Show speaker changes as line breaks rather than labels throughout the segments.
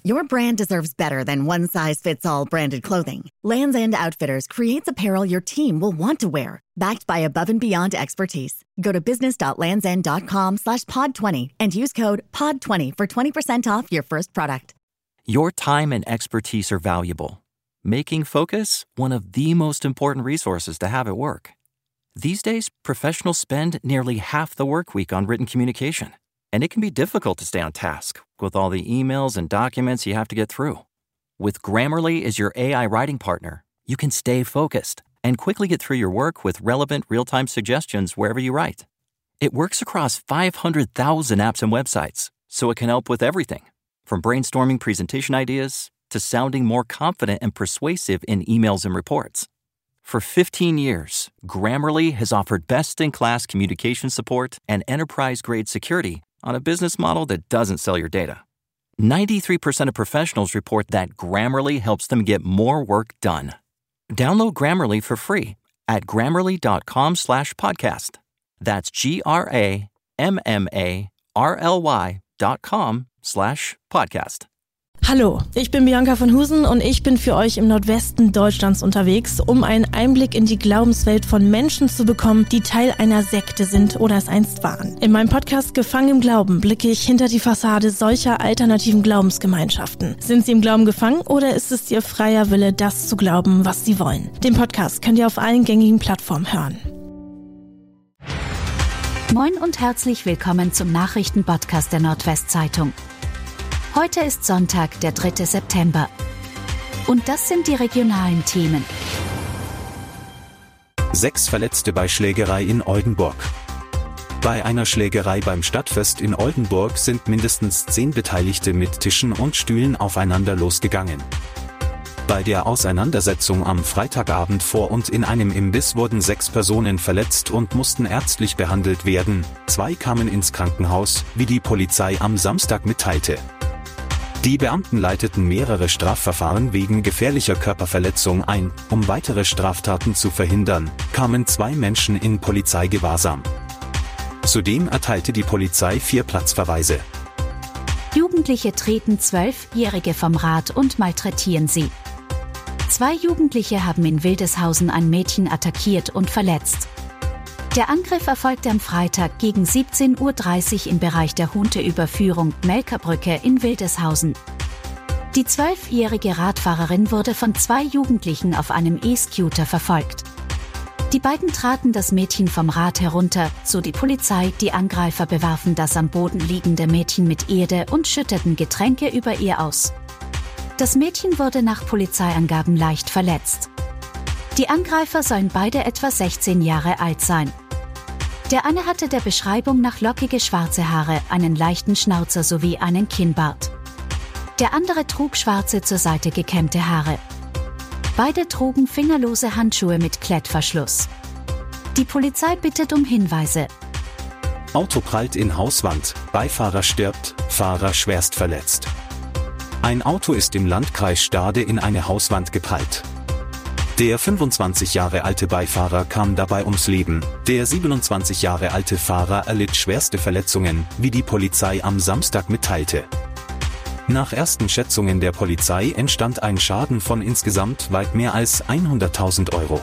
Your brand deserves better than one-size-fits-all branded clothing. Lands' End Outfitters creates apparel your team will want to wear, backed by above-and-beyond expertise. Go to business.landsend.com/pod20 and use code POD20 for 20% off your first product.
Your time and expertise are valuable, making Focus one of the most important resources to have at work. These days, professionals spend nearly half the work week on written communication, and it can be difficult to stay on task with all the emails and documents you have to get through. With Grammarly as your AI writing partner, you can stay focused and quickly get through your work with relevant real-time suggestions wherever you write. It works across 500,000 apps and websites, so it can help with everything, from brainstorming presentation ideas to sounding more confident and persuasive in emails and reports. For 15 years, Grammarly has offered best-in-class communication support and enterprise-grade security on a business model that doesn't sell your data. 93% of professionals report that Grammarly helps them get more work done. Download Grammarly for free at Grammarly.com/podcast. That's GRAMMARLY.com/podcast.
Hallo, ich bin Bianca von Husen und ich bin für euch im Nordwesten Deutschlands unterwegs, um einen Einblick in die Glaubenswelt von Menschen zu bekommen, die Teil einer Sekte sind oder es einst waren. In meinem Podcast Gefangen im Glauben blicke ich hinter die Fassade solcher alternativen Glaubensgemeinschaften. Sind sie im Glauben gefangen oder ist es ihr freier Wille, das zu glauben, was sie wollen? Den Podcast könnt ihr auf allen gängigen Plattformen hören.
Moin und herzlich willkommen zum Nachrichtenpodcast der Nordwestzeitung. Heute ist Sonntag, der 3. September. Und das sind die regionalen Themen.
6 Verletzte bei Schlägerei in Oldenburg. Bei einer Schlägerei beim Stadtfest in Oldenburg sind mindestens 10 Beteiligte mit Tischen und Stühlen aufeinander losgegangen. Bei der Auseinandersetzung am Freitagabend vor und in einem Imbiss wurden 6 Personen verletzt und mussten ärztlich behandelt werden. 2 kamen ins Krankenhaus, wie die Polizei am Samstag mitteilte. Die Beamten leiteten mehrere Strafverfahren wegen gefährlicher Körperverletzung ein. Um weitere Straftaten zu verhindern, kamen 2 Menschen in Polizeigewahrsam. Zudem erteilte die Polizei 4 Platzverweise.
Jugendliche treten 12-Jährige vom Rad und malträtieren sie. 2 Jugendliche haben in Wildeshausen ein Mädchen attackiert und verletzt. Der Angriff erfolgte am Freitag gegen 17:30 Uhr im Bereich der Hunteüberführung Melkerbrücke in Wildeshausen. Die 12-jährige Radfahrerin wurde von 2 Jugendlichen auf einem E-Scooter verfolgt. Die beiden traten das Mädchen vom Rad herunter, so die Polizei. Die Angreifer bewarfen das am Boden liegende Mädchen mit Erde und schütteten Getränke über ihr aus. Das Mädchen wurde nach Polizeiangaben leicht verletzt. Die Angreifer sollen beide etwa 16 Jahre alt sein. Der eine hatte der Beschreibung nach lockige schwarze Haare, einen leichten Schnauzer sowie einen Kinnbart. Der andere trug schwarze zur Seite gekämmte Haare. Beide trugen fingerlose Handschuhe mit Klettverschluss. Die Polizei bittet um Hinweise.
Auto prallt in Hauswand, Beifahrer stirbt, Fahrer schwerst verletzt. Ein Auto ist im Landkreis Stade in eine Hauswand geprallt. Der 25 Jahre alte Beifahrer kam dabei ums Leben. Der 27 Jahre alte Fahrer erlitt schwerste Verletzungen, wie die Polizei am Samstag mitteilte. Nach ersten Schätzungen der Polizei entstand ein Schaden von insgesamt weit mehr als 100.000 €.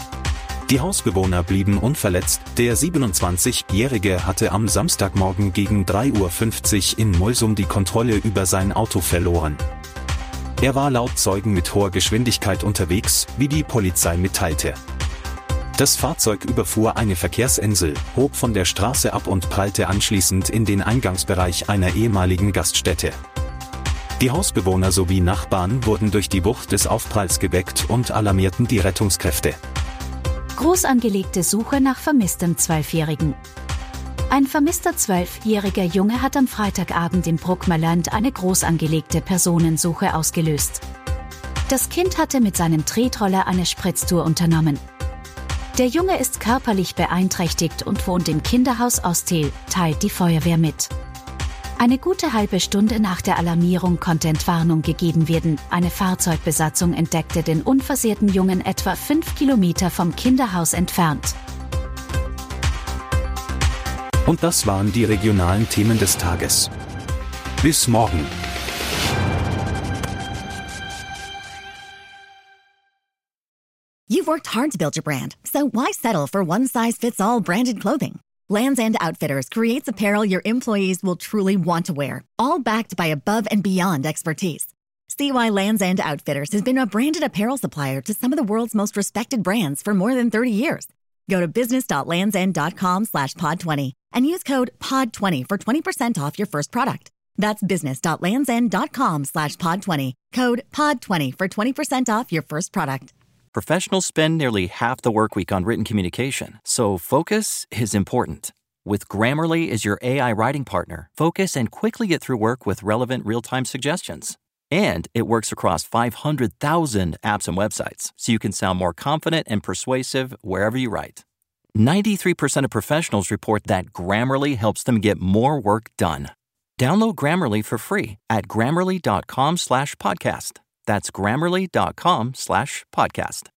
Die Hausbewohner blieben unverletzt. Der 27-Jährige hatte am Samstagmorgen gegen 3:50 Uhr in Mulsum die Kontrolle über sein Auto verloren. Er war laut Zeugen mit hoher Geschwindigkeit unterwegs, wie die Polizei mitteilte. Das Fahrzeug überfuhr eine Verkehrsinsel, hob von der Straße ab und prallte anschließend in den Eingangsbereich einer ehemaligen Gaststätte. Die Hausbewohner sowie Nachbarn wurden durch die Wucht des Aufpralls geweckt und alarmierten die Rettungskräfte.
Groß angelegte Suche nach vermisstem 12-Jährigen. Ein vermisster 12-jähriger Junge hat am Freitagabend im Bruckmerland eine groß angelegte Personensuche ausgelöst. Das Kind hatte mit seinem Tretroller eine Spritztour unternommen. Der Junge ist körperlich beeinträchtigt und wohnt im Kinderhaus Ostel, teilt die Feuerwehr mit. Eine gute halbe Stunde nach der Alarmierung konnte Entwarnung gegeben werden. Eine Fahrzeugbesatzung entdeckte den unversehrten Jungen etwa 5 Kilometer vom Kinderhaus entfernt.
Und das waren die regionalen Themen des Tages. Bis morgen.
You've worked hard to build your brand, so why settle for one-size-fits-all branded clothing? Lands' End Outfitters creates apparel your employees will truly want to wear, all backed by above and beyond expertise. See why Lands' End Outfitters has been a branded apparel supplier to some of the world's most respected brands for more than 30 years. Go to business.landsend.com/pod20 and use code POD20 for 20% off your first product. That's business.landsend.com/pod20, code POD20 for 20% off your first product.
Professionals spend nearly half the workweek on written communication, so focus is important. With Grammarly as your AI writing partner, focus and quickly get through work with relevant real-time suggestions. And it works across 500,000 apps and websites, so you can sound more confident and persuasive wherever you write. 93% of professionals report that Grammarly helps them get more work done. Download Grammarly for free at Grammarly.com/podcast. That's Grammarly.com/podcast.